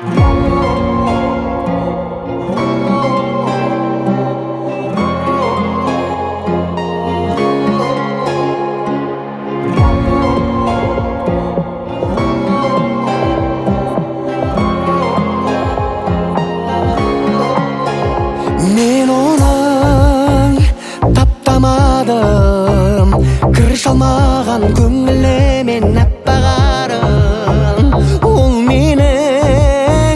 Men onun taptamadım, kırış almagan köngüle men appagarım. Ol mening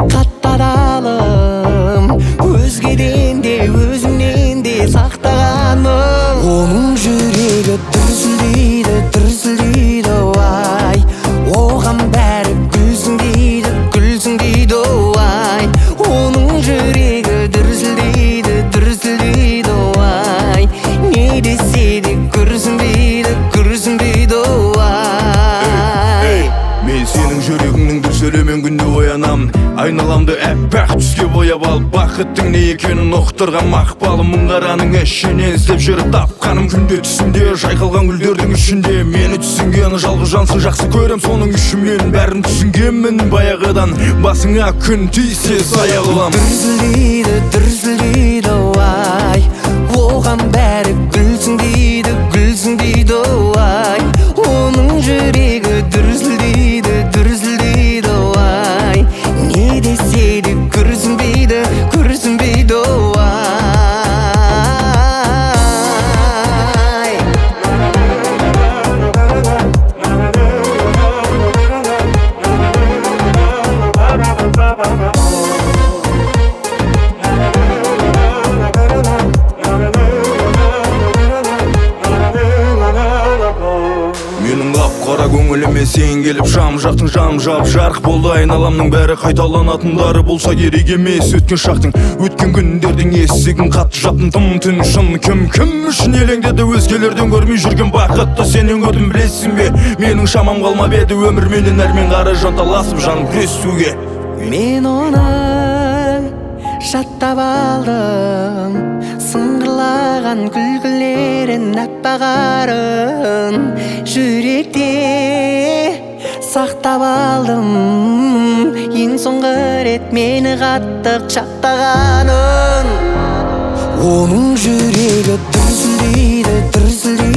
kattadalım, özgeden de özünden de saktagaным. Onun жүрегі дүрсілдейді, дүрсілдейді ай, оған бәрі күлсін дейді, күлсін дейді ай. Оның жүрегі дүрсілдейді, дүрсілдейді ай, не десе де күрсінбейді, күрсінбейді ай. Мен сенің жүрегіңнің дүрсілімен күнде оянам, айналамды әппақ түске бояп алып, бақыттың не екенін ұқтырған мақпалым. Мұңғараның ішінен іздеп жүріп тапқаным, күнде түсімде жайқалған гүлдердің ішінде мені түсінген жалғыз жансың, жақсы көрем соның үшін мен бәрін түсінгенмін баяғыдан. Басыңа күн тисе сая қылам. Дүрсілдейді, дүрсілдейді ай, оған бәрі күлсін дейді, күлсін дейді ай. Оның жүрегі дүрсілдейді, дүрсілдейді ай, не десе де күрсінбейді, күрсінбейді ай. Менің қап-қара көңіліме сен келіп жам жақтың, жам жап жарық болды. Айналамның бәрі қайталанатындары болса керек емес. Өткен шақтың, өткен күндердің есігін қатты жаптым тым түн шын. Кім үшін елеңдеді өзгелерден көрмей жүрген бақытты сенен көрдім білесің бе? Менің шамам қалмап еді өмірменен әрмен қара жанталасып жаным күресуге. Мен оны жаттап алдым, сыңғырлаған күлкілерін аппағарын жүректе сақтап алдым. Ең соңғы рет мені қатты құшақтағанын. Оның жүрегі дүрсілдейді, дүрсілдейді